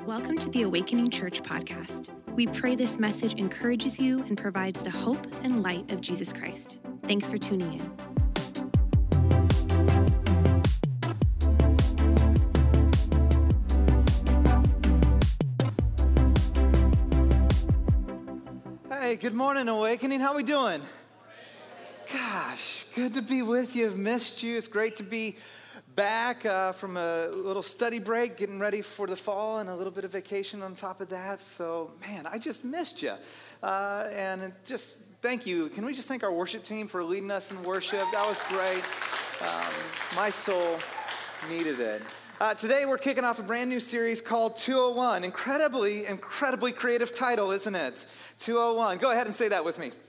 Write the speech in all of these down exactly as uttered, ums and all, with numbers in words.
Welcome to the Awakening Church podcast. We pray this message encourages you and provides the hope and light of Jesus Christ. Thanks for tuning in. Hey, good morning, Awakening. How we doing? Gosh, good to be with you. I've missed you. It's great to be back uh, from a little study break, getting ready for the fall and a little bit of vacation on top of that. So, man, I just missed you. Uh, and just thank you. Can we just thank our worship team for leading us in worship? That was great. Um, my soul needed it. Uh, today, we're kicking off a brand new series called two oh one. Incredibly, incredibly creative title, isn't it? two oh one. Go ahead and say that with me.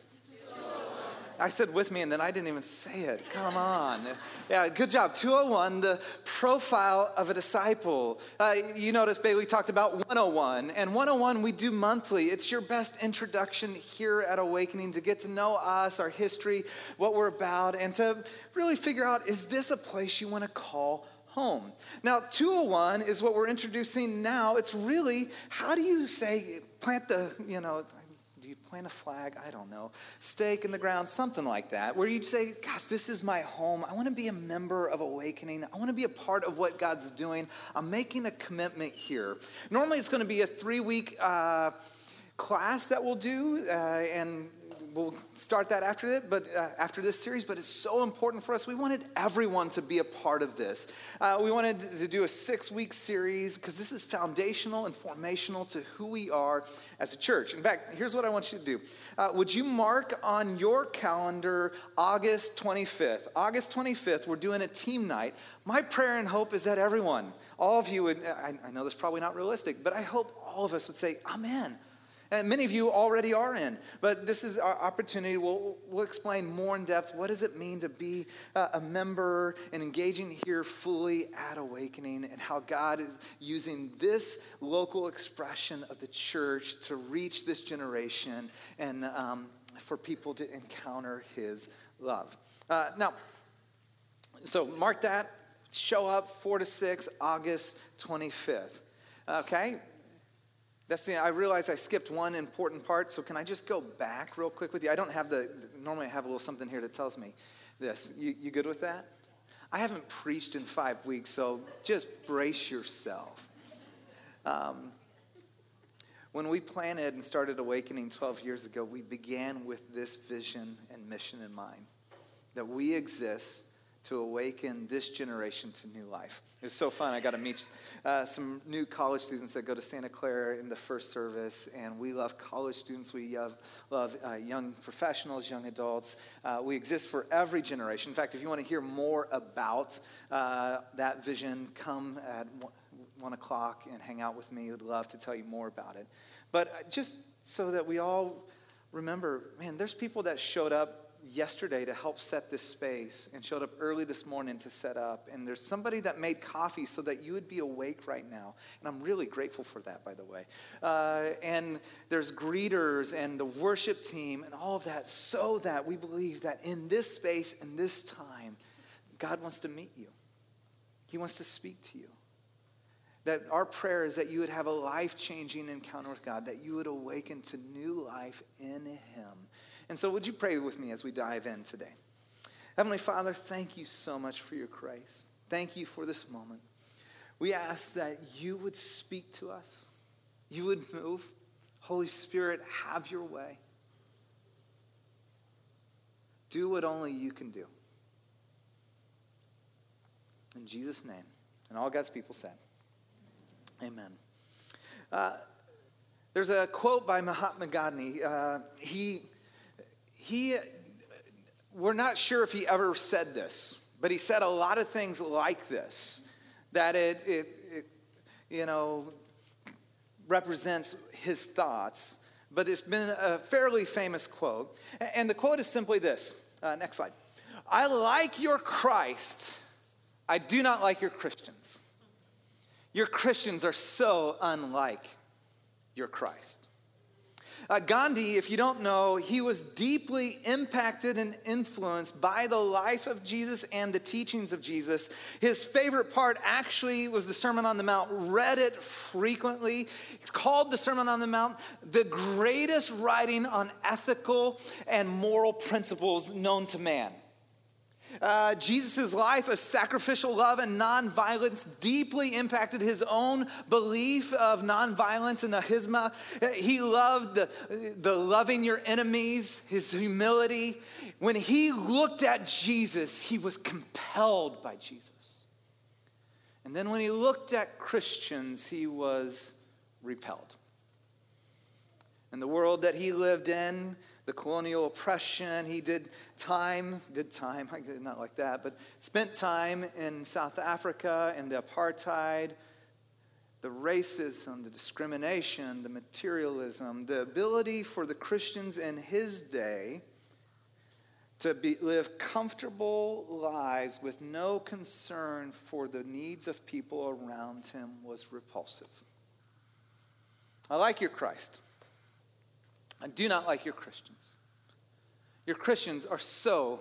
I said with me, and then I didn't even say it. Come on. Yeah, good job. two oh one, the profile of a disciple. Uh, you notice Bailey talked about one oh one, and one oh one we do monthly. It's your best introduction here at Awakening to get to know us, our history, what we're about, and to really figure out, is this a place you want to call home? Now, two oh one is what we're introducing now. It's really, how do you say, plant the, you know, you plant a flag, I don't know, stake in the ground, something like that, where you say, gosh, this is my home. I want to be a member of Awakening. I want to be a part of what God's doing. I'm making a commitment here. Normally, it's going to be a three-week uh, class that we'll do, uh, and we'll start that after it, but uh, after this series, but it's so important for us. We wanted everyone to be a part of this. Uh, we wanted to do a six-week series because this is foundational and formational to who we are as a church. In fact, here's what I want you to do. Uh, would you mark on your calendar August twenty-fifth? August twenty-fifth, we're doing a team night. My prayer and hope is that everyone, all of you would, I, I know this is probably not realistic, but I hope all of us would say, I'm in. And many of you already are in, but this is our opportunity. We'll, we'll explain more in depth. What does it mean to be uh, a member and engaging here fully at Awakening, and how God is using this local expression of the church to reach this generation and um, for people to encounter his love. Uh, now, so mark that. Show up four to six, August twenty-fifth. Okay? That's the, I realize I skipped one important part, so can I just go back real quick with you? I don't have the, normally I have a little something here that tells me this. You, you good with that? I haven't preached in five weeks, so just brace yourself. Um, when we planted and started Awakening twelve years ago, we began with this vision and mission in mind, that we exist to awaken this generation to new life. It was so fun. I got to meet uh, some new college students that go to Santa Clara in the first service, and we love college students. We love, love uh, young professionals, young adults. Uh, we exist for every generation. In fact, if you want to hear more about uh, that vision, come at one o'clock and hang out with me. I'd love to tell you more about it. But just so that we all remember, man, there's people that showed up yesterday to help set this space and showed up early this morning to set up. And there's somebody that made coffee so that you would be awake right now. And I'm really grateful for that, by the way. Uh, and there's greeters and the worship team and all of that, so that we believe that in this space, in this time, God wants to meet you. He wants to speak to you. That our prayer is that you would have a life-changing encounter with God, that you would awaken to new life in him. And so would you pray with me as we dive in today? Heavenly Father, thank you so much for your grace. Thank you for this moment. We ask that you would speak to us. You would move. Holy Spirit, have your way. Do what only you can do. In Jesus' name. And all God's people said, amen. Uh, there's a quote by Mahatma Gandhi. Uh, he... He, we're not sure if he ever said this, but he said a lot of things like this, that it, it, it you know, represents his thoughts, but it's been a fairly famous quote. And the quote is simply this. Uh, next slide. I like your Christ. I do not like your Christians. Your Christians are so unlike your Christ. Uh, Gandhi, if you don't know, he was deeply impacted and influenced by the life of Jesus and the teachings of Jesus. His favorite part actually was the Sermon on the Mount, read it frequently. It's called the Sermon on the Mount, the greatest writing on ethical and moral principles known to man. Uh, Jesus' life of sacrificial love and nonviolence deeply impacted his own belief of nonviolence and ahisma. He loved the, the loving your enemies, his humility. When he looked at Jesus, he was compelled by Jesus. And then when he looked at Christians, he was repelled. In the world that he lived in, the colonial oppression, he did time, did time, not like that, but spent time in South Africa and the apartheid, the racism, the discrimination, the materialism, the ability for the Christians in his day to be, live comfortable lives with no concern for the needs of people around him was repulsive. I like your Christ. I do not like your Christians. Your Christians are so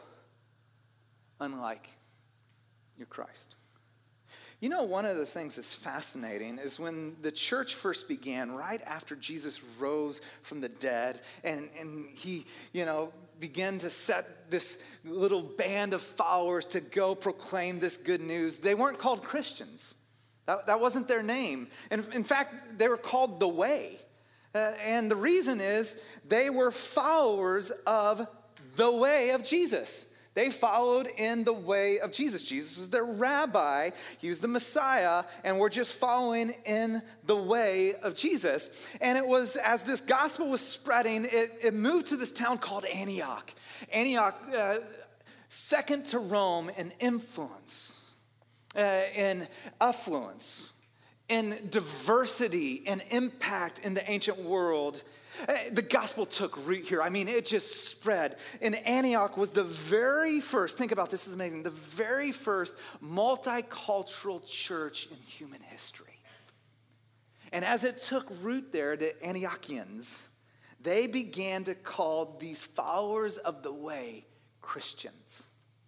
unlike your Christ. You know, one of the things that's fascinating is when the church first began, right after Jesus rose from the dead, and, and he, you know, began to set this little band of followers to go proclaim this good news. They weren't called Christians. That, that wasn't their name. And in fact, they were called the Way. Uh, and the reason is they were followers of the way of Jesus. They followed in the way of Jesus. Jesus was their rabbi. He was the Messiah. And we're just following in the way of Jesus. And it was, as this gospel was spreading, it, it moved to this town called Antioch. Antioch, uh, second to Rome in influence, uh, in affluence, in diversity and impact in the ancient world. The gospel took root here. I mean, it just spread. And Antioch was the very first, think about this, this is amazing, the very first multicultural church in human history. And as it took root there, the Antiochians, they began to call these followers of the way Christians.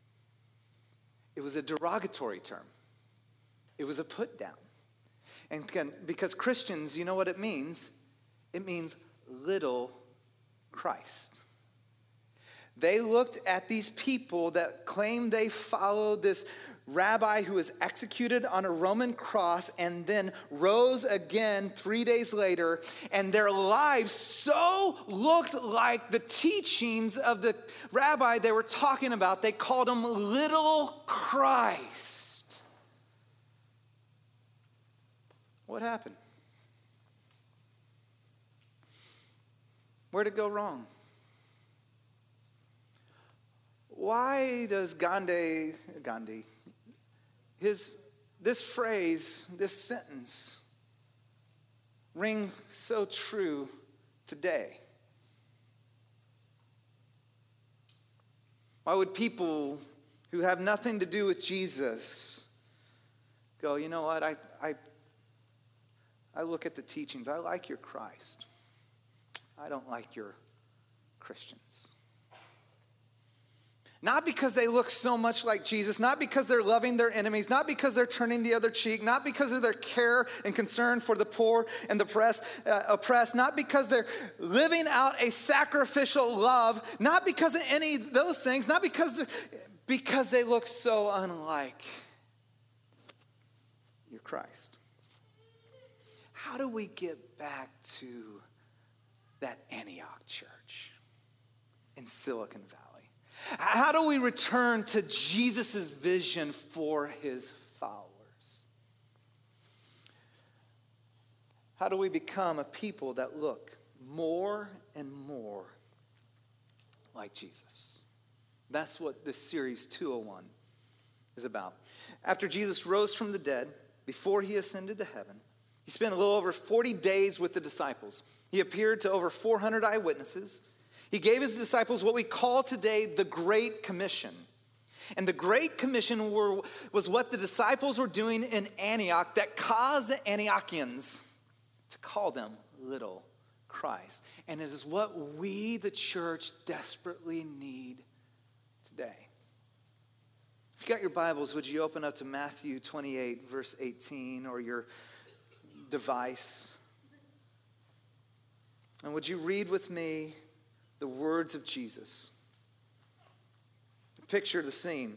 It was a derogatory term. It was a put down. And because Christians, you know what it means? It means little Christ. They looked at these people that claimed they followed this rabbi who was executed on a Roman cross and then rose again three days later, and their lives so looked like the teachings of the rabbi they were talking about. They called him little Christ. What happened? Where'd it go wrong? Why does Gandhi, Gandhi, his, this phrase, this sentence, ring so true today? Why would people who have nothing to do with Jesus go, you know what, I, I I look at the teachings. I like your Christ. I don't like your Christians. Not because they look so much like Jesus, not because they're loving their enemies, not because they're turning the other cheek, not because of their care and concern for the poor and the oppressed, uh, oppressed, not because they're living out a sacrificial love, not because of any of those things, not because, because they look so unlike your Christ. How do we get back to that Antioch church in Silicon Valley? How do we return to Jesus' vision for his followers? How do we become a people that look more and more like Jesus? That's what this series two oh one is about. After Jesus rose from the dead, before he ascended to heaven, he spent a little over forty days with the disciples. He appeared to over four hundred eyewitnesses. He gave his disciples what we call today the Great Commission. And the Great Commission were, was what the disciples were doing in Antioch that caused the Antiochians to call them little Christ. And it is what we, the church, desperately need today. If you got your Bibles, would you open up to Matthew twenty-eight, verse eighteen, or your device? And would you read with me the words of Jesus? Picture the scene.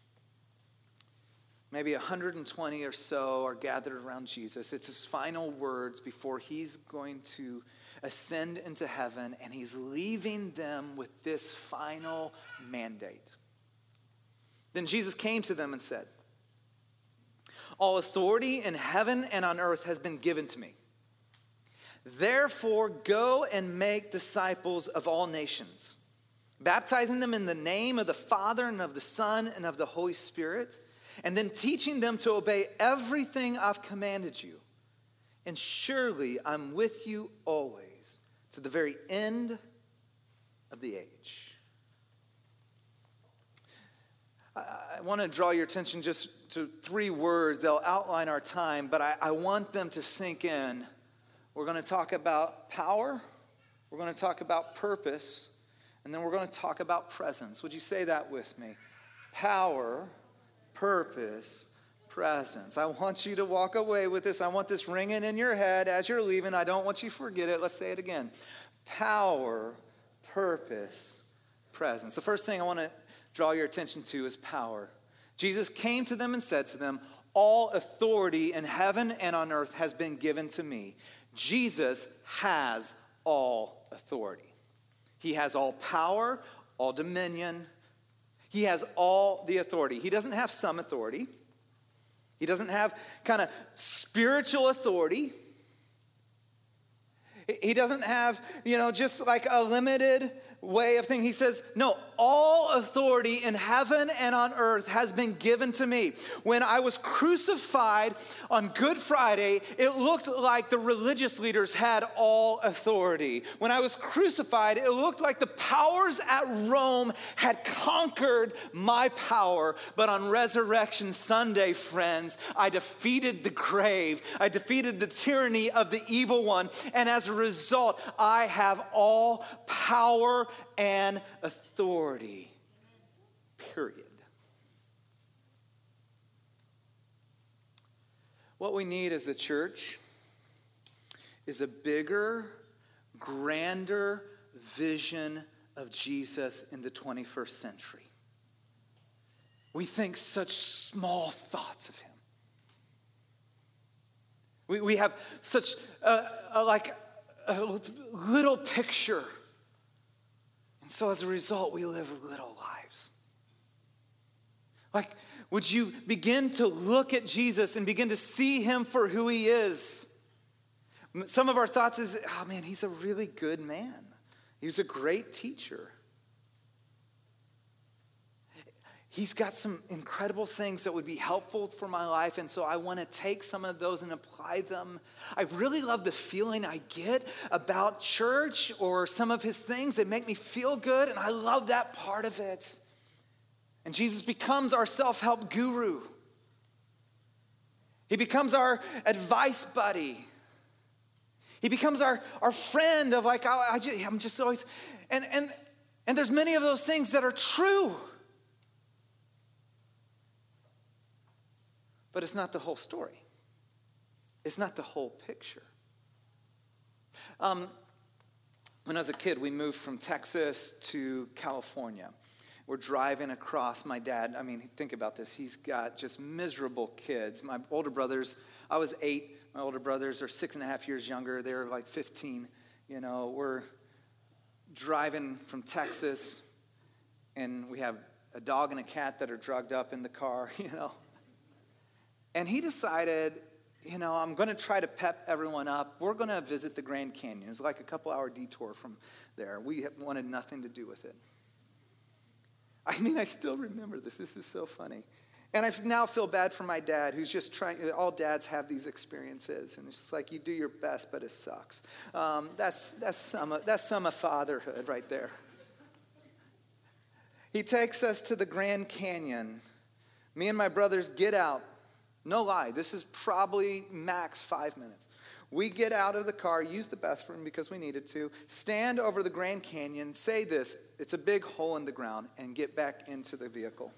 Maybe one hundred twenty or so are gathered around Jesus. It's his final words before he's going to ascend into heaven, and he's leaving them with this final mandate. Then Jesus came to them and said, "All authority in heaven and on earth has been given to me. Therefore, go and make disciples of all nations, baptizing them in the name of the Father and of the Son and of the Holy Spirit, and then teaching them to obey everything I've commanded you. And surely I'm with you always to the very end of the age." I want to draw your attention just to three words. They'll outline our time, but I, I want them to sink in. We're going to talk about power, we're going to talk about purpose, and then we're going to talk about presence. Would you say that with me? Power, purpose, presence. I want you to walk away with this. I want this ringing in your head as you're leaving. I don't want you to forget it. Let's say it again. Power, purpose, presence. The first thing I want to draw your attention to is power. Jesus came to them and said to them, "All authority in heaven and on earth has been given to me." Jesus has all authority. He has all power, all dominion. He has all the authority. He doesn't have some authority. He doesn't have kind of spiritual authority. He doesn't have, you know, just like a limited way of thinking. He says, no, all authority in heaven and on earth has been given to me. When I was crucified on Good Friday, it looked like the religious leaders had all authority. When I was crucified, it looked like the powers at Rome had conquered my power. But on Resurrection Sunday, friends, I defeated the grave. I defeated the tyranny of the evil one. And as a result, I have all power and authority, period. What we need as a church is a bigger, grander vision of Jesus in the twenty-first century. We think such small thoughts of him. We, we have such a, a, like a little picture. And so as a result, we live little lives. Like, would you begin to look at Jesus and begin to see him for who he is? Some of our thoughts is, oh man, he's a really good man. He was a great teacher. He's got some incredible things that would be helpful for my life, and so I want to take some of those and apply them. I really love the feeling I get about church or some of his things that make me feel good, and I love that part of it. And Jesus becomes our self-help guru. He becomes our advice buddy. He becomes our, our friend of like, I, I just, I'm just always, and, and, and there's many of those things that are true. But it's not the whole story. It's not the whole picture. Um, when I was a kid, we moved from Texas to California. We're driving across. My dad, I mean, think about this. He's got just miserable kids. My older brothers, I was eight. My older brothers are six and a half years younger. They're like fifteen. You know, we're driving from Texas, and we have a dog and a cat that are drugged up in the car, you know. And he decided, you know, I'm going to try to pep everyone up. We're going to visit the Grand Canyon. It was like a couple hour detour from there. We wanted nothing to do with it. I mean, I still remember this. This is so funny. And I now feel bad for my dad, who's just trying. All dads have these experiences, and it's just like you do your best, but it sucks. Um, that's that's some of, that's some of fatherhood right there. He takes us to the Grand Canyon. Me and my brothers get out. No lie, this is probably max five minutes. We get out of the car, use the bathroom because we needed to, stand over the Grand Canyon, say this, it's a big hole in the ground, and get back into the vehicle.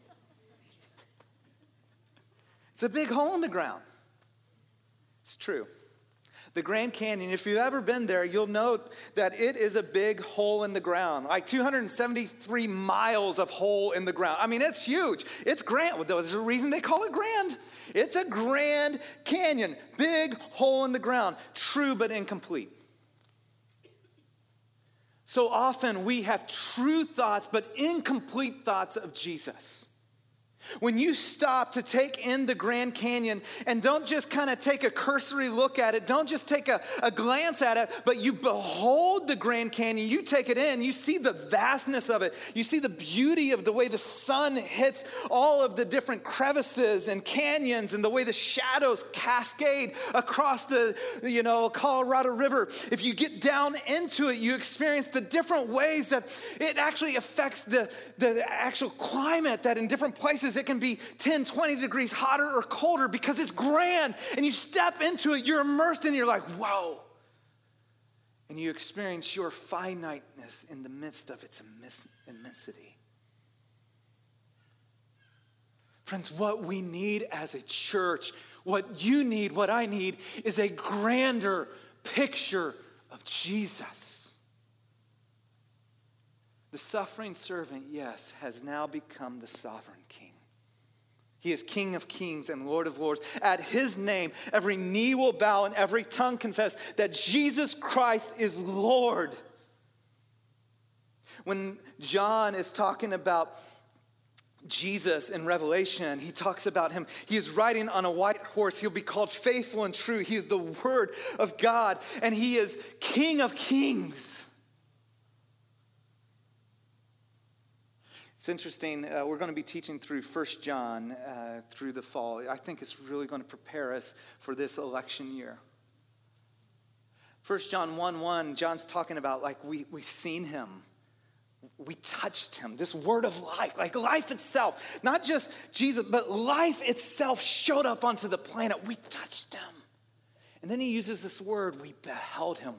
It's a big hole in the ground. It's true. The Grand Canyon, if you've ever been there, you'll note that it is a big hole in the ground, like two hundred seventy-three miles of hole in the ground. I mean, it's huge. It's grand. There's a reason they call it grand. It's a Grand Canyon, big hole in the ground, true but incomplete. So often we have true thoughts but incomplete thoughts of Jesus. When you stop to take in the Grand Canyon and don't just kind of take a cursory look at it, don't just take a, a glance at it, but you behold the Grand Canyon, you take it in, you see the vastness of it, you see the beauty of the way the sun hits all of the different crevices and canyons and the way the shadows cascade across the, you know, Colorado River. If you get down into it, you experience the different ways that it actually affects the, the actual climate, that in different places it can be ten, twenty degrees hotter or colder because it's grand. And you step into it, you're immersed and you're like, whoa. And you experience your finiteness in the midst of its immensity. Friends, what we need as a church, what you need, what I need, is a grander picture of Jesus. The suffering servant, yes, has now become the sovereign king. He is King of kings and Lord of lords. At his name, every knee will bow and every tongue confess that Jesus Christ is Lord. When John is talking about Jesus in Revelation, he talks about him. He is riding on a white horse. He'll be called faithful and true. He is the Word of God, and he is King of kings. It's interesting, uh, we're going to be teaching through First John uh, through the fall. I think it's really going to prepare us for this election year. First John one one, John's talking about like we, we seen him. We touched him, this word of life, like life itself. Not just Jesus, but life itself showed up onto the planet. We touched him. And then he uses this word, we beheld him.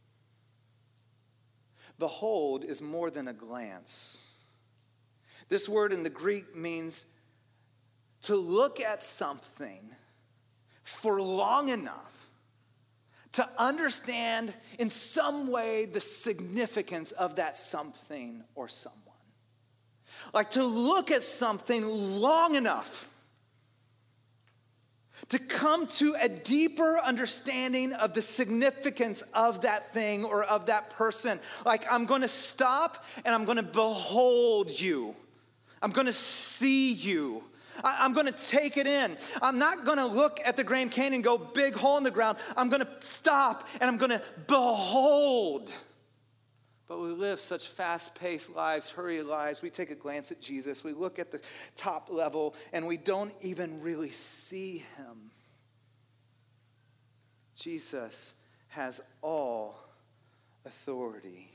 Behold is more than a glance. This word in the Greek means to look at something for long enough to understand in some way the significance of that something or someone. Like to look at something long enough to come to a deeper understanding of the significance of that thing or of that person. Like I'm going to stop and I'm going to behold you. I'm going to see you. I, I'm going to take it in. I'm not going to look at the Grand Canyon and go, big hole in the ground. I'm going to stop and I'm going to behold. But we live such fast-paced lives, hurried lives. We take a glance at Jesus. We look at the top level and we don't even really see him. Jesus has all authority.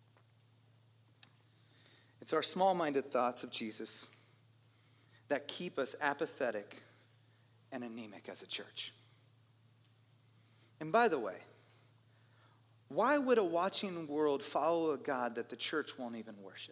It's our small-minded thoughts of Jesus that keep us apathetic and anemic as a church. And by the way, why would a watching world follow a God that the church won't even worship?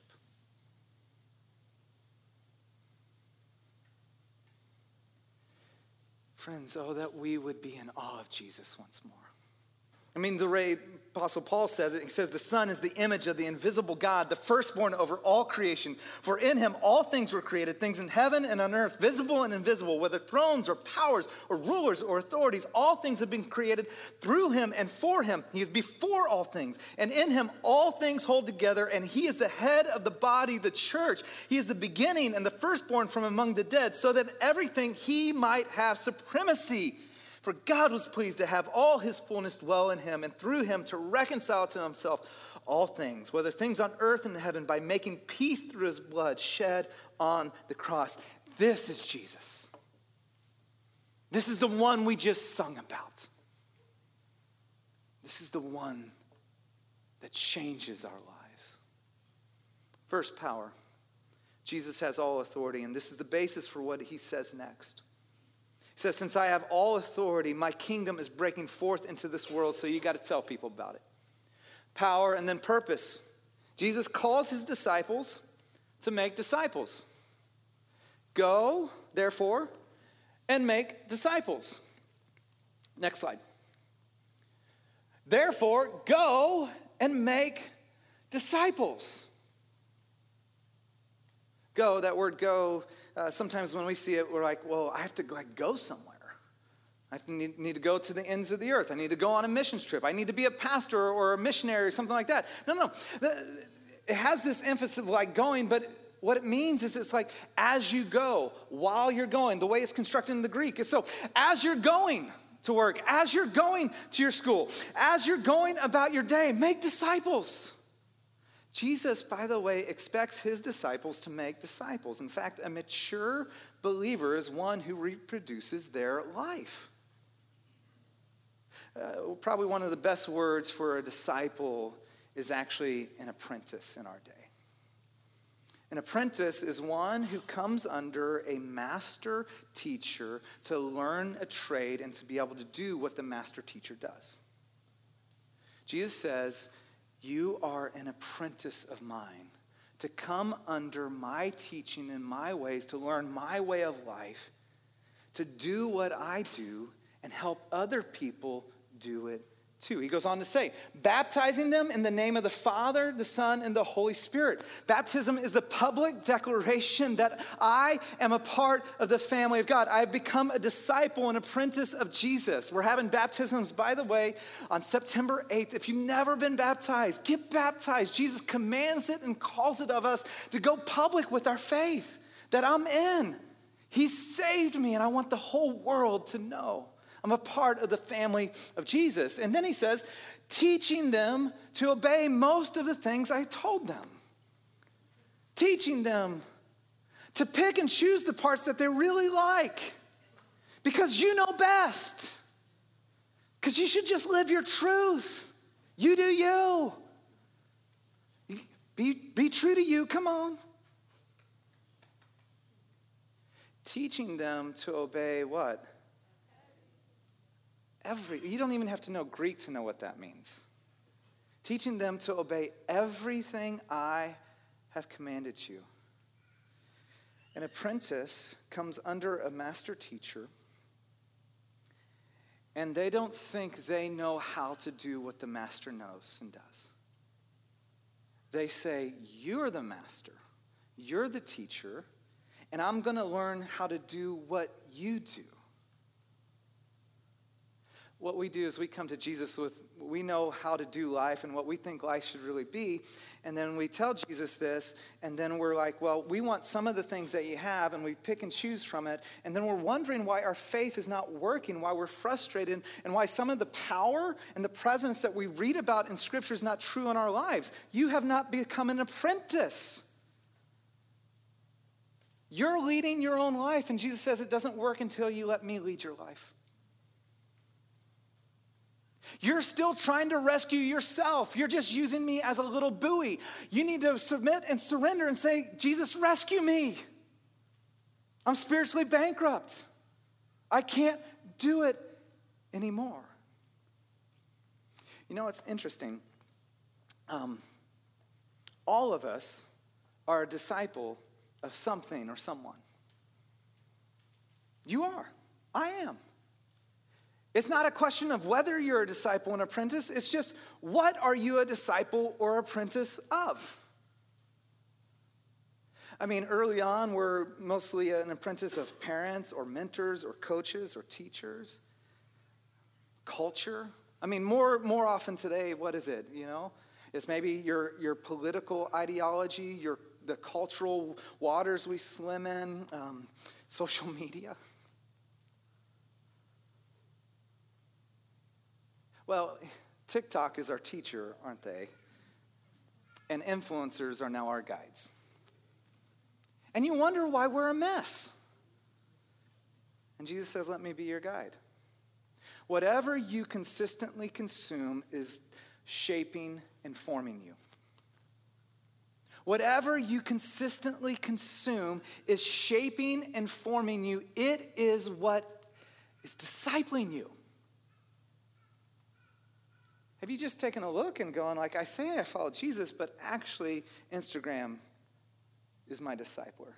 Friends, oh, that we would be in awe of Jesus once more. I mean, the way Apostle Paul says it, he says, the Son is the image of the invisible God, the firstborn over all creation. For in him all things were created, things in heaven and on earth, visible and invisible, whether thrones or powers or rulers or authorities, all things have been created through him and for him. He is before all things, and in him all things hold together, and he is the head of the body, the church. He is the beginning and the firstborn from among the dead, so that everything he might have supremacy. For God was pleased to have all his fullness dwell in him, and through him to reconcile to himself all things, whether things on earth and in heaven, by making peace through his blood shed on the cross. This is Jesus. This is the one we just sung about. This is the one that changes our lives. First, power. Jesus has all authority, and this is the basis for what he says next. He says, since I have all authority, my kingdom is breaking forth into this world, so you got to tell people about it. Power and then purpose. Jesus calls his disciples to make disciples. Go, therefore, and make disciples. Next slide. Therefore, go and make disciples. Go, that word go, uh, sometimes when we see it, we're like, well, I have to like, go somewhere. I have to need, need to go to the ends of the earth. I need to go on a missions trip. I need to be a pastor or a missionary or something like that. No, no. It has this emphasis of like going, but what it means is it's like as you go, while you're going, the way it's constructed in the Greek is so as you're going to work, as you're going to your school, as you're going about your day, make disciples. Jesus, by the way, expects his disciples to make disciples. In fact, a mature believer is one who reproduces their life. Uh, probably one of the best words for a disciple is actually an apprentice in our day. An apprentice is one who comes under a master teacher to learn a trade and to be able to do what the master teacher does. Jesus says, you are an apprentice of mine, to come under my teaching and my ways, to learn my way of life, to do what I do and help other people do it too. He goes on to say, baptizing them in the name of the Father, the Son, and the Holy Spirit. Baptism is the public declaration that I am a part of the family of God. I have become a disciple, an apprentice of Jesus. We're having baptisms, by the way, on September eighth. If you've never been baptized, get baptized. Jesus commands it and calls it of us to go public with our faith that I'm in. He saved me, and I want the whole world to know I'm a part of the family of Jesus. And then he says, teaching them to obey most of the things I told them. Teaching them to pick and choose the parts that they really like. Because you know best. Because you should just live your truth. You do you. Be, be true to you, come on. Teaching them to obey what? Every, you don't even have to know Greek to know what that means. Teaching them to obey everything I have commanded you. An apprentice comes under a master teacher, and they don't think they know how to do what the master knows and does. They say, you're the master, you're the teacher, and I'm going to learn how to do what you do. What we do is we come to Jesus with, we know how to do life and what we think life should really be. And then we tell Jesus this, and then we're like, well, we want some of the things that you have, and we pick and choose from it. And then we're wondering why our faith is not working, why we're frustrated, and why some of the power and the presence that we read about in Scripture is not true in our lives. You have not become an apprentice. You're leading your own life, and Jesus says it doesn't work until you let me lead your life. You're still trying to rescue yourself. You're just using me as a little buoy. You need to submit and surrender and say, Jesus, rescue me. I'm spiritually bankrupt. I can't do it anymore. You know, it's interesting. Um, all of us are a disciple of something or someone. You are. I am. It's not a question of whether you're a disciple and apprentice. It's just, what are you a disciple or apprentice of? I mean, early on, we're mostly an apprentice of parents or mentors or coaches or teachers. Culture. I mean, more more often today, what is it, you know? It's maybe your, your political ideology, your the cultural waters we swim in, um, social media. Well, TikTok is our teacher, aren't they? And influencers are now our guides. And you wonder why we're a mess. And Jesus says, let me be your guide. Whatever you consistently consume is shaping and forming you. Whatever you consistently consume is shaping and forming you. It is what is discipling you. Have you just taken a look and gone, like, I say I follow Jesus, but actually Instagram is my discipler?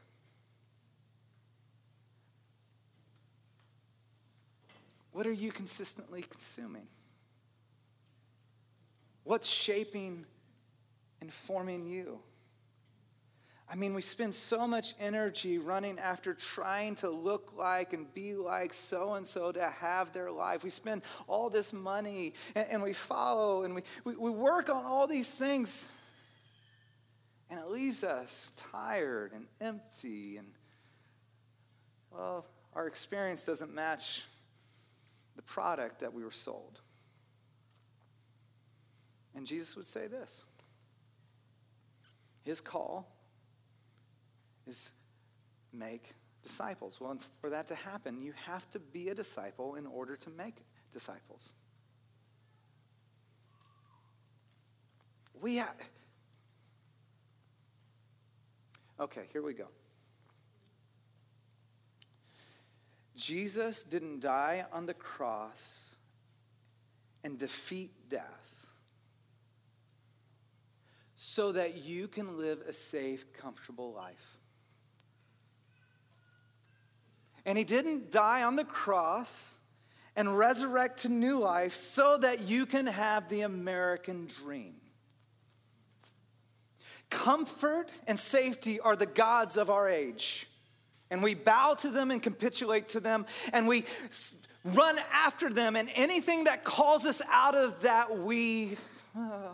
What are you consistently consuming? What's shaping and forming you? I mean, we spend so much energy running after trying to look like and be like so-and-so to have their life. We spend all this money and, and we follow and we, we, we work on all these things. And it leaves us tired and empty. And, well, our experience doesn't match the product that we were sold. And Jesus would say this. His call is make disciples. Well, and for that to happen, you have to be a disciple in order to make disciples. We have... Okay, here we go. Jesus didn't die on the cross and defeat death so that you can live a safe, comfortable life. And he didn't die on the cross and resurrect to new life so that you can have the American dream. Comfort and safety are the gods of our age. And we bow to them and capitulate to them. And we run after them. And anything that calls us out of that, we... Oh.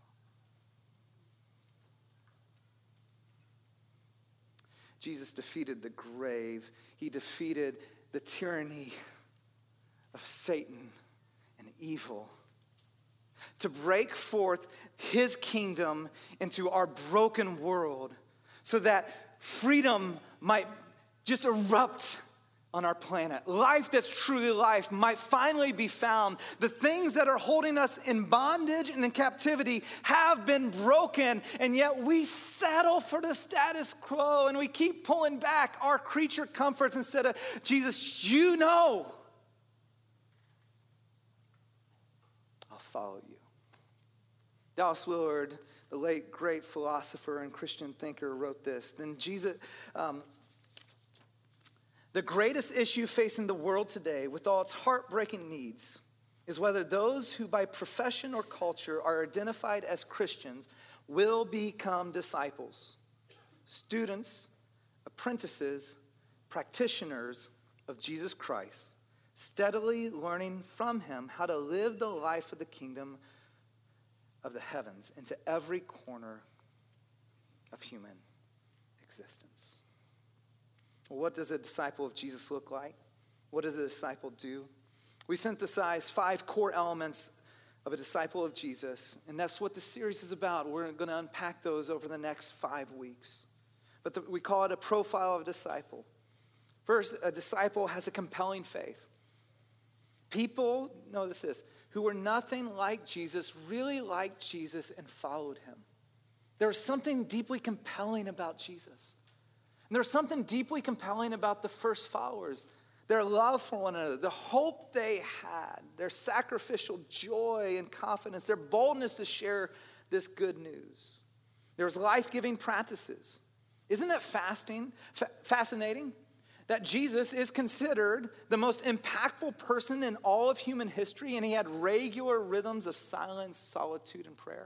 Jesus defeated the grave. He defeated the tyranny of Satan and evil to break forth his kingdom into our broken world so that freedom might just erupt on our planet. Life that's truly life might finally be found. The things that are holding us in bondage and in captivity have been broken, and yet we settle for the status quo and we keep pulling back our creature comforts instead of, Jesus, you know, I'll follow you. Dallas Willard, the late great philosopher and Christian thinker, wrote this. Then Jesus, um, the greatest issue facing the world today, with all its heartbreaking needs, is whether those who by profession or culture are identified as Christians will become disciples, students, apprentices, practitioners of Jesus Christ, steadily learning from him how to live the life of the kingdom of the heavens into every corner of human existence. Well, what does a disciple of Jesus look like? What does a disciple do? We synthesize five core elements of a disciple of Jesus, and that's what the series is about. We're going to unpack those over the next five weeks. But the, we call it a profile of a disciple. First, a disciple has a compelling faith. People, notice this, who were nothing like Jesus really liked Jesus and followed him. There was something deeply compelling about Jesus. And there was something deeply compelling about the first followers. Their love for one another, the hope they had, their sacrificial joy and confidence, their boldness to share this good news. There was life-giving practices. Isn't it fasting, fa- fascinating that Jesus is considered the most impactful person in all of human history, and he had regular rhythms of silence, solitude, and prayer?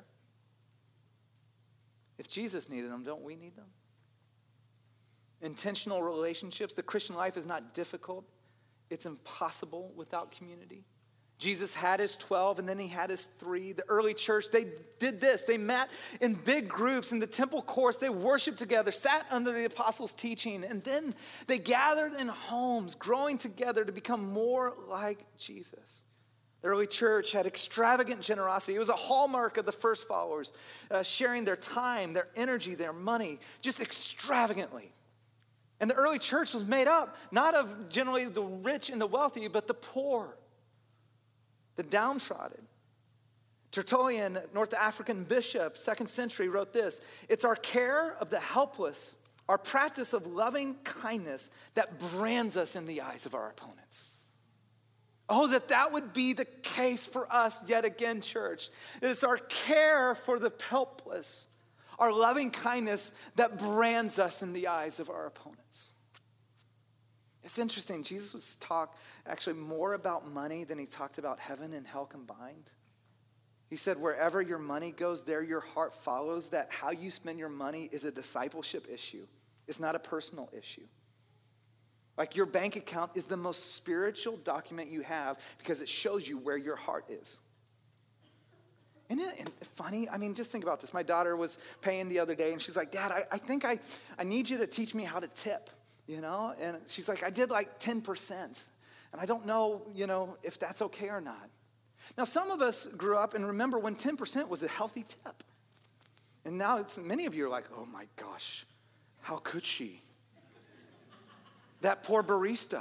If Jesus needed them, don't we need them? Intentional relationships. The Christian life is not difficult. It's impossible without community. Jesus had his twelve, and then he had his three. The early church, they did this. They met in big groups in the temple courts. They worshiped together, sat under the apostles' teaching, and then they gathered in homes, growing together to become more like Jesus. The early church had extravagant generosity. It was a hallmark of the first followers, uh, sharing their time, their energy, their money, just extravagantly. And the early church was made up not of generally the rich and the wealthy, but the poor, the downtrodden. Tertullian, North African bishop, second century, wrote this: "It's our care of the helpless, our practice of loving kindness that brands us in the eyes of our opponents." Oh, that that would be the case for us yet again, church. That it's our care for the helpless, our loving kindness that brands us in the eyes of our opponents. It's interesting. Jesus was talk actually more about money than he talked about heaven and hell combined. He said, wherever your money goes, there your heart follows. That how you spend your money is a discipleship issue. It's not a personal issue. Like your bank account is the most spiritual document you have because it shows you where your heart is. Isn't it funny? I mean, just think about this. My daughter was paying the other day and she's like, Dad, I, I think I, I need you to teach me how to tip, you know? And she's like, I did like ten percent. And I don't know, you know, if that's okay or not. Now, some of us grew up and remember when ten percent was a healthy tip. And now it's, many of you are like, oh my gosh, how could she? That poor barista.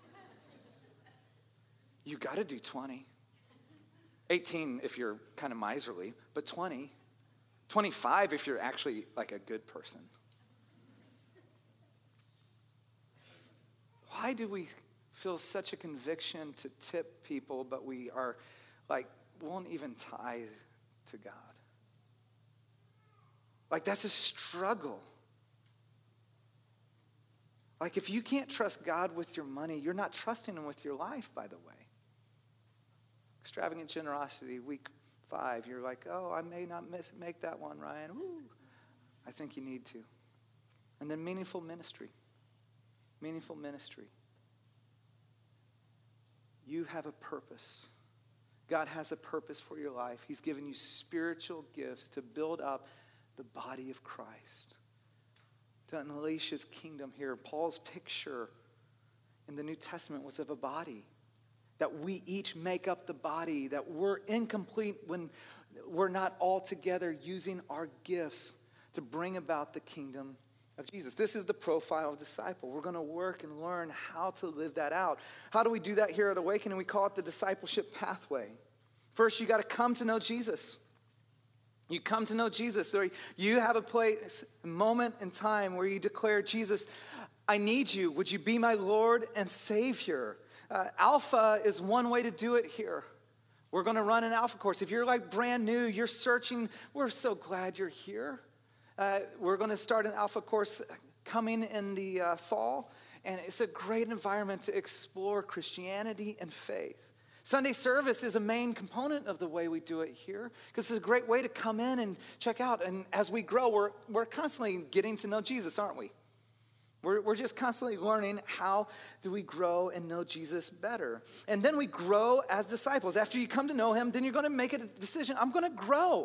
You got to do twenty. eighteen if you're kind of miserly, but twenty. twenty-five if you're actually like a good person. Why do we feel such a conviction to tip people, but we are like, won't even tithe to God? Like that's a struggle. Like if you can't trust God with your money, you're not trusting him with your life, by the way. Extravagant generosity, week five, you're like, oh, I may not miss, make that one, Ryan. Woo. I think you need to. And then meaningful ministry. Meaningful ministry. You have a purpose. God has a purpose for your life. He's given you spiritual gifts to build up the body of Christ, to unleash his kingdom here. Paul's picture in the New Testament was of a body, that we each make up the body, that we're incomplete when we're not all together using our gifts to bring about the kingdom of Jesus. This is the profile of disciple. We're going to work and learn how to live that out. How do we do that here at Awakening? We call it the discipleship pathway. First, you got to come to know Jesus. You come to know Jesus. So you have a place, a moment in time where you declare, Jesus, I need you. Would you be my Lord and Savior? Uh, Alpha is one way to do it here. We're going to run an Alpha course. If you're like brand new, you're searching, we're so glad you're here. Uh, we're going to start an Alpha course coming in the uh, fall, and it's a great environment to explore Christianity and faith. Sunday service is a main component of the way we do it here because it's a great way to come in and check out. And as we grow, we're, we're constantly getting to know Jesus, aren't we? We're, we're just constantly learning how do we grow and know Jesus better. And then we grow as disciples. After you come to know him, then you're going to make a decision. I'm going to grow.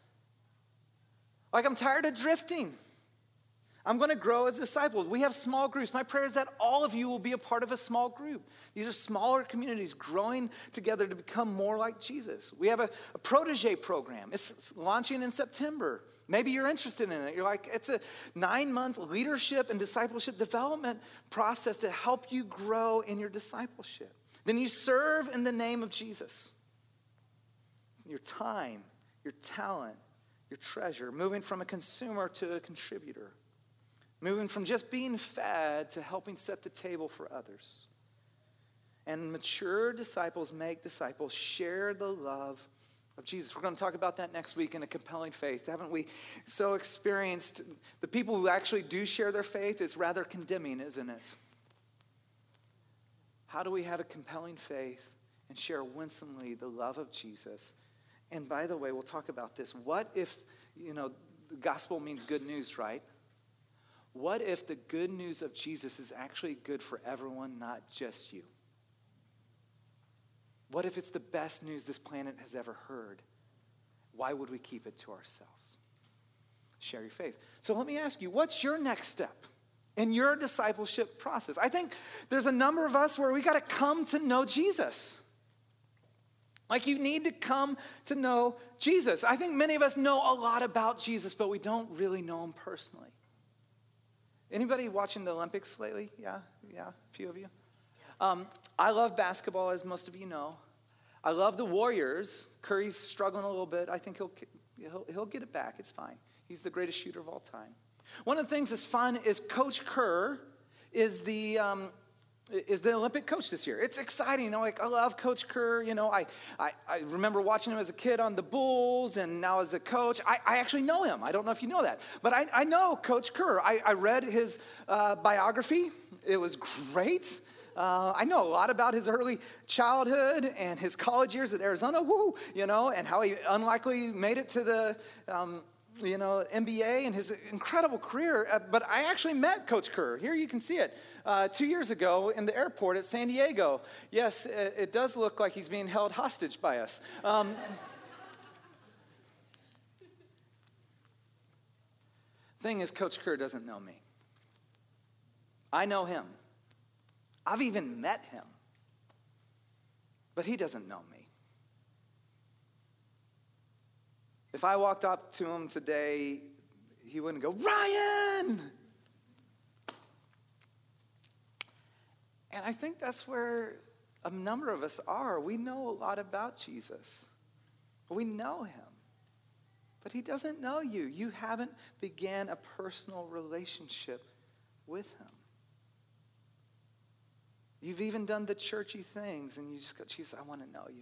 Like I'm tired of drifting. I'm going to grow as disciples. We have small groups. My prayer is that all of you will be a part of a small group. These are smaller communities growing together to become more like Jesus. We have a, a protege program. It's, it's launching in September. Maybe you're interested in it. You're like, it's a nine-month leadership and discipleship development process to help you grow in your discipleship. Then you serve in the name of Jesus. Your time, your talent, your treasure, moving from a consumer to a contributor. Moving from just being fed to helping set the table for others. And mature disciples make disciples share the love of Jesus. We're going to talk about that next week in A Compelling Faith. Haven't we so experienced the people who actually do share their faith? It's rather condemning, isn't it? How do we have a compelling faith and share winsomely the love of Jesus? And by the way, we'll talk about this. What if, you know, the gospel means good news, right? What if the good news of Jesus is actually good for everyone, not just you? What if it's the best news this planet has ever heard? Why would we keep it to ourselves? Share your faith. So let me ask you, what's your next step in your discipleship process? I think there's a number of us where we got to come to know Jesus. Like you need to come to know Jesus. I think many of us know a lot about Jesus, but we don't really know him personally. Anybody watching the Olympics lately? Yeah, yeah, a few of you. Um, I love basketball, as most of you know. I love the Warriors. Curry's struggling a little bit. I think he'll, he'll, he'll get it back. It's fine. He's the greatest shooter of all time. One of the things that's fun is Coach Kerr is the, um, is the Olympic coach this year. It's exciting. You know, like I love Coach Kerr. You know, I, I, I remember watching him as a kid on the Bulls, and now as a coach. I, I actually know him. I don't know if you know that, but I, I know Coach Kerr. I, I read his uh, biography. It was great. Uh, I know a lot about his early childhood and his college years at Arizona. Woo, you know, and how he unlikely made it to the. Um, you know, N B A and his incredible career. Uh, but I actually met Coach Kerr. Here you can see it. Uh, two years ago in the airport at San Diego. Yes, it, it does look like he's being held hostage by us. Um, thing is, Coach Kerr doesn't know me. I know him. I've even met him. But he doesn't know me. If I walked up to him today, he wouldn't go, Ryan! And I think that's where a number of us are. We know a lot about Jesus. We know him. But he doesn't know you. You haven't began a personal relationship with him. You've even done the churchy things, and you just go, Jesus, I want to know you.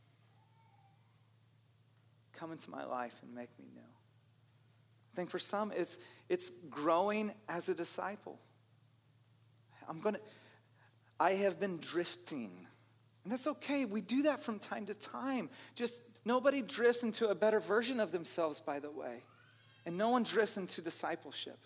Come into my life and make me new. I think for some, it's it's growing as a disciple. I'm gonna, I have been drifting. And that's okay. We do that from time to time. Just nobody drifts into a better version of themselves, by the way. And no one drifts into discipleship.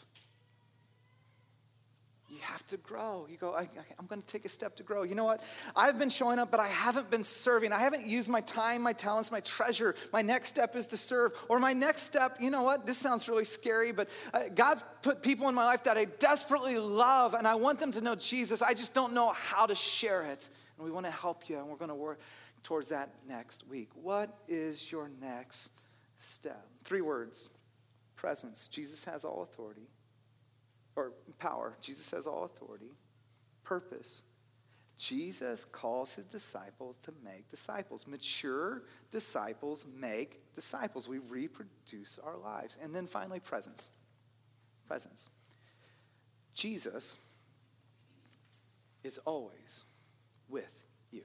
You have to grow. You go, I, I'm going to take a step to grow. You know what? I've been showing up, but I haven't been serving. I haven't used my time, my talents, my treasure. My next step is to serve. Or my next step, you know what? This sounds really scary, but uh, God's put people in my life that I desperately love, and I want them to know Jesus. I just don't know how to share it. And we want to help you, and we're going to work towards that next week. What is your next step? Three words. Presence. Jesus has all authority. Or power. Jesus has all authority. Purpose. Jesus calls his disciples to make disciples. Mature disciples make disciples. We reproduce our lives. And then finally, presence. Presence. Jesus is always with you.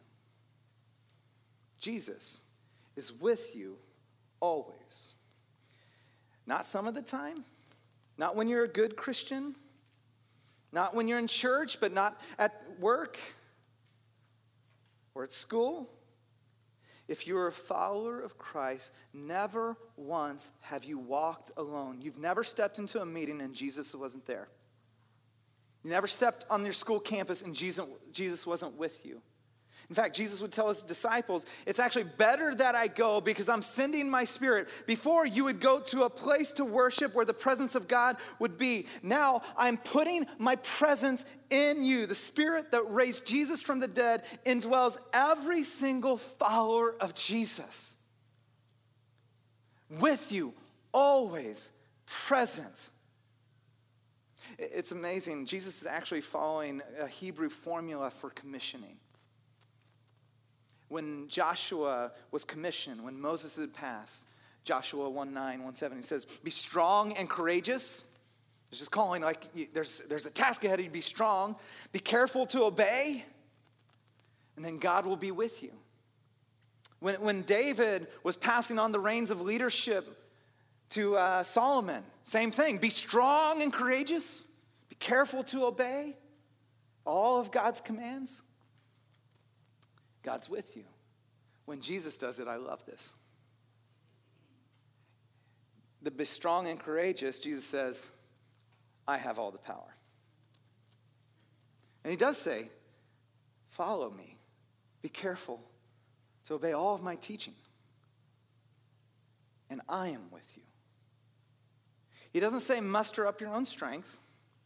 Jesus is with you always. Not some of the time. Not when you're a good Christian, not when you're in church, but not at work or at school. If you're a follower of Christ, never once have you walked alone. You've never stepped into a meeting and Jesus wasn't there. You never stepped on your school campus and Jesus, Jesus wasn't with you. In fact, Jesus would tell his disciples, it's actually better that I go because I'm sending my Spirit. Before, you would go to a place to worship where the presence of God would be. Now, I'm putting my presence in you. The Spirit that raised Jesus from the dead indwells every single follower of Jesus. With you, always present. It's amazing. Jesus is actually following a Hebrew formula for commissioning. When Joshua was commissioned, when Moses had passed, Joshua one nine, one seven, he says, be strong and courageous. It's just calling like there's, there's a task ahead of you, be strong. Be careful to obey, and then God will be with you. When, when David was passing on the reins of leadership to uh, Solomon, same thing. Be strong and courageous. Be careful to obey all of God's commands. God's with you. When Jesus does it, I love this. The be strong and courageous, Jesus says, I have all the power. And he does say, follow me. Be careful to obey all of my teaching. And I am with you. He doesn't say muster up your own strength.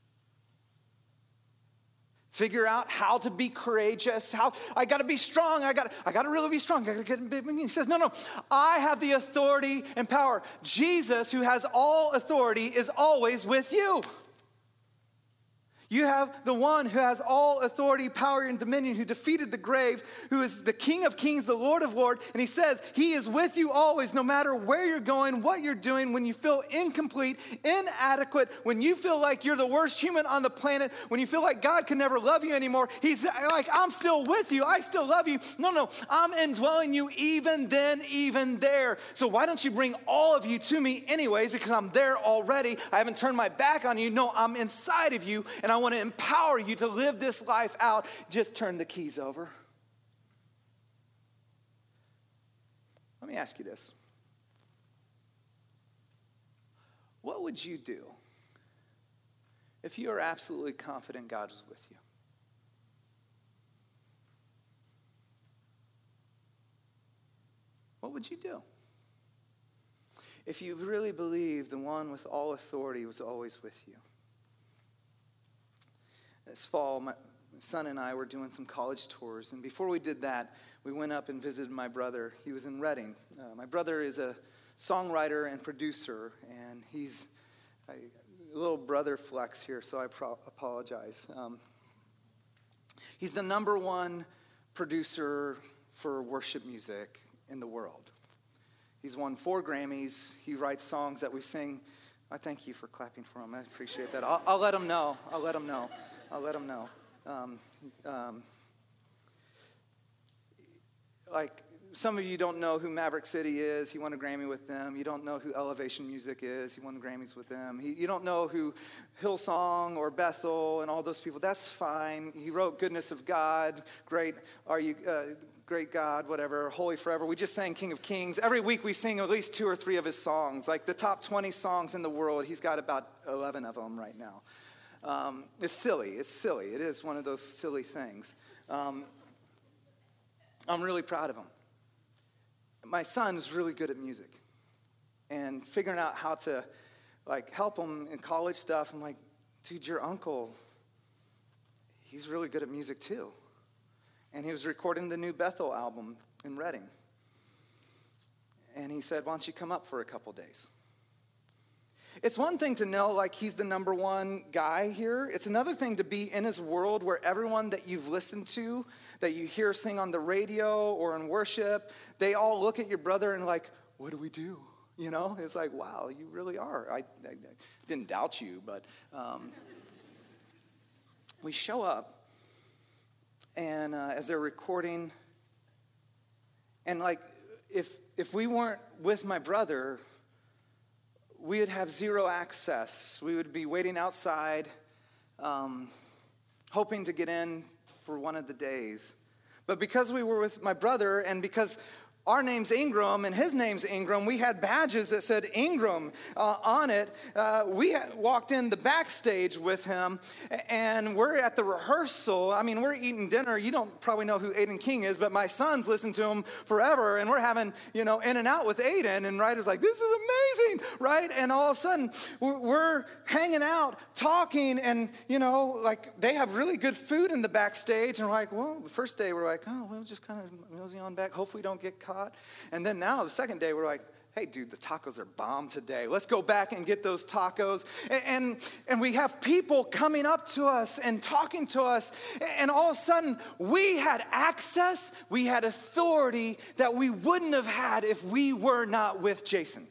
Figure out how to be courageous. How I got to be strong. I got I got to really be strong. I gotta get, he says, no, no. I have the authority and power. Jesus, who has all authority, is always with you. You have the one who has all authority, power, and dominion, who defeated the grave, who is the King of kings, the Lord of lords. And he says he is with you always, no matter where you're going, what you're doing, when you feel incomplete, inadequate, when you feel like you're the worst human on the planet, when you feel like God can never love you anymore. He's like, I'm still with you. I still love you. No, no, I'm indwelling you even then, even there. So why don't you bring all of you to me anyways, because I'm there already. I haven't turned my back on you. No, I'm inside of you, and I I want to empower you to live this life out. Just turn the keys over. Let me ask you this. What would you do if you were absolutely confident God was with you? What would you do? If you really believed the one with all authority was always with you. This fall, my son and I were doing some college tours, and before we did that, we went up and visited my brother. He was in Redding. Uh, my brother is a songwriter and producer, and he's a little brother flex here, so I pro- apologize. Um, he's the number one producer for worship music in the world. He's won four Grammys. He writes songs that we sing. I thank you for clapping for him. I appreciate that. I'll, I'll let him know. I'll let him know. I'll let him know. Um, um, like, some of you don't know who Maverick City is. He won a Grammy with them. You don't know who Elevation Music is. He won Grammys with them. He, you don't know who Hillsong or Bethel and all those people. That's fine. He wrote Goodness of God. Great, are you, uh, great God, whatever, Holy Forever. We just sang King of Kings. Every week we sing at least two or three of his songs. Like the top twenty songs in the world, he's got about eleven of them right now. Um, it's silly. It's silly. It is one of those silly things. Um, I'm really proud of him. My son is really good at music, and figuring out how to like help him in college stuff. I'm like, dude, your uncle, he's really good at music too. And he was recording the new Bethel album in Redding. And he said, why don't you come up for a couple days? It's one thing to know like he's the number one guy here. It's another thing to be in his world where everyone that you've listened to, that you hear sing on the radio or in worship, they all look at your brother and like, what do we do? You know, it's like, wow, you really are. I, I, I didn't doubt you, but um, we show up and uh, as they're recording, and like if if we weren't with my brother, we would have zero access. We would be waiting outside, um, hoping to get in for one of the days. But because we were with my brother, and because our name's Ingram and his name's Ingram, we had badges that said Ingram uh, on it. Uh, we had walked in the backstage with him, and we're at the rehearsal. I mean, we're eating dinner. You don't probably know who Aiden King is, but my son's listened to him forever, and we're having, you know, in and out with Aiden, and Ryder's like, this is amazing, right? And all of a sudden, we're hanging out, talking, and, you know, like, they have really good food in the backstage, and we're like, well, the first day, we're like, oh, we'll just kind of mosey on back. Hopefully we don't get caught. And then now, the second day, we're like, hey, dude, the tacos are bomb today. Let's go back and get those tacos. And, and, and we have people coming up to us and talking to us. And all of a sudden, we had access, we had authority that we wouldn't have had if we were not with Jason.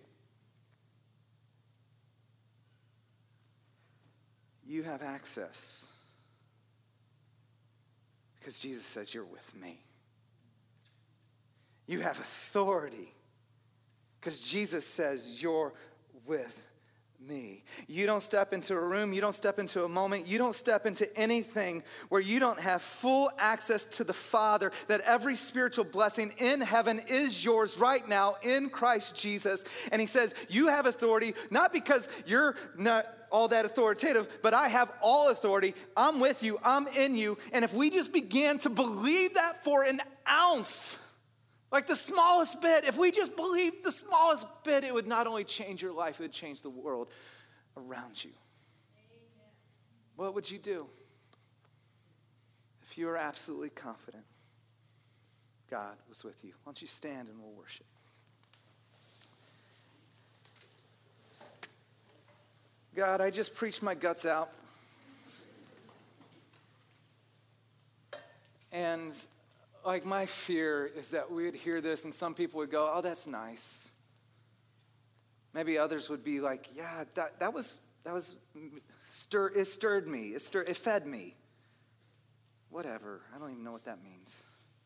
You have access because Jesus says, you're with me. You have authority because Jesus says, you're with me. You don't step into a room, you don't step into a moment, you don't step into anything where you don't have full access to the Father, that every spiritual blessing in heaven is yours right now in Christ Jesus. And he says, you have authority, not because you're not all that authoritative, but I have all authority. I'm with you, I'm in you. And if we just began to believe that for an ounce, like the smallest bit, if we just believed the smallest bit, it would not only change your life, it would change the world around you. Amen. What would you do if you were absolutely confident God was with you? Why don't you stand and we'll worship. God, I just preached my guts out. sometimes, like my fear is that we would hear this and some people would go, oh, that's nice. Maybe others would be like, yeah, that, that was, that was, stir, it stirred me, it, stirred, it fed me. Whatever, I don't even know what that means.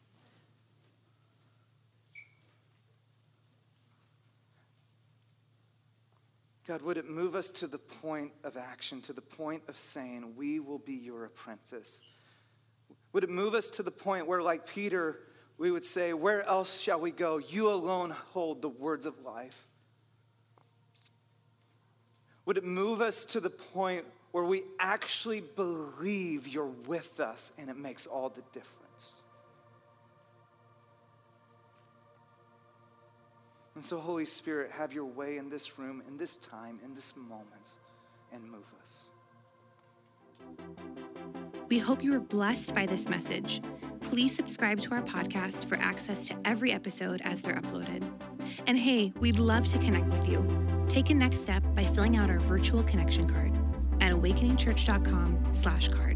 God, would it move us to the point of action, to the point of saying, we will be your apprentice? Would it move us to the point where, like Peter, we would say, where else shall we go? You alone hold the words of life. Would it move us to the point where we actually believe you're with us and it makes all the difference? And so, Holy Spirit, have your way in this room, in this time, in this moment, and move us. We hope you were blessed by this message. Please subscribe to our podcast for access to every episode as they're uploaded. And hey, we'd love to connect with you. Take a next step by filling out our virtual connection card at awakeningchurch.com slash card.